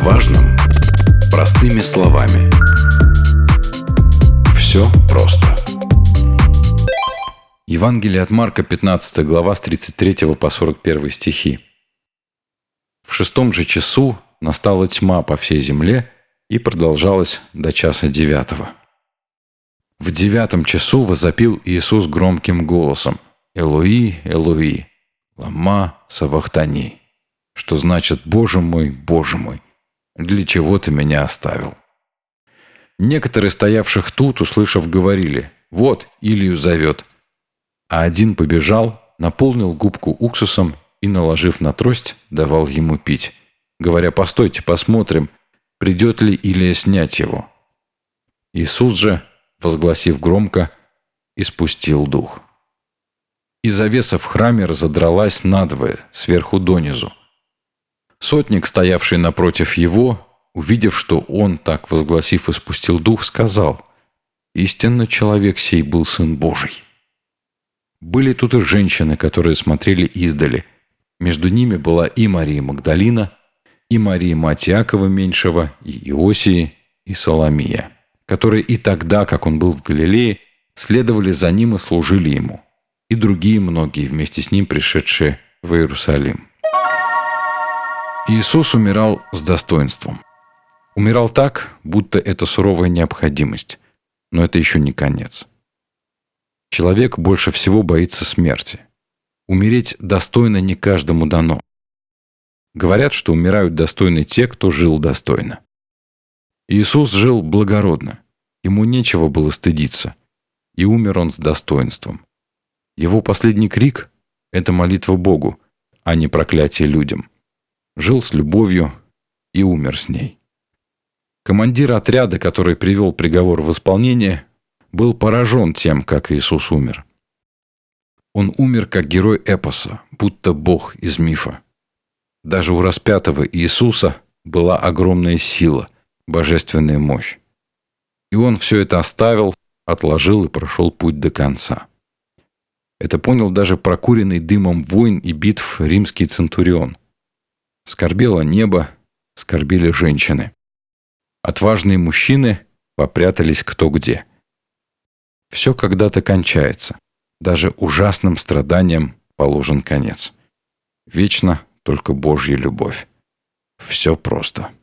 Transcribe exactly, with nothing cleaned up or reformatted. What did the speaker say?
важном простыми словами. Все просто. Евангелие от Марка, пятнадцатая глава, с тридцать третьего по сорок первый стихи. В шестом же часу настала тьма по всей земле и продолжалась до часа девятого. В девятом часу возопил Иисус громким голосом: «Элои, Элои, лама савахтани», что значит: «Боже мой, Боже мой, для чего ты меня оставил?» Некоторые, стоявших тут, услышав, говорили: «Вот, Илию зовет». А один побежал, наполнил губку уксусом и, наложив на трость, давал ему пить, говоря: «Постойте, посмотрим, придет ли Илия снять его». Иисус же, возгласив громко, испустил дух. И завеса в храме разодралась надвое, сверху донизу. Сотник, стоявший напротив его, увидев, что он, так возгласив, испустил дух, сказал: «Истинно человек сей был Сын Божий». Были тут и женщины, которые смотрели издали. Между ними была и Мария Магдалина, и Мария мать Иакова Меньшего, и Иосии, и Соломия, которые и тогда, как он был в Галилее, следовали за ним и служили ему, и другие многие, вместе с ним пришедшие в Иерусалим. Иисус умирал с достоинством. Умирал так, будто это суровая необходимость, но это еще не конец. Человек больше всего боится смерти. Умереть достойно не каждому дано. Говорят, что умирают достойны те, кто жил достойно. Иисус жил благородно. Ему нечего было стыдиться. И умер он с достоинством. Его последний крик – это молитва Богу, а не проклятие людям. Жил с любовью и умер с ней. Командир отряда, который привел приговор в исполнение, был поражен тем, как Иисус умер. Он умер как герой эпоса, будто Бог из мифа. Даже у распятого Иисуса была огромная сила, божественная мощь. И он все это оставил, отложил и прошел путь до конца. Это понял даже прокуренный дымом войн и битв римский центурион. Скорбело небо, скорбели женщины. Отважные мужчины попрятались кто где. Все когда-то кончается. Даже ужасным страданиям положен конец. Вечно только Божья любовь. Все просто.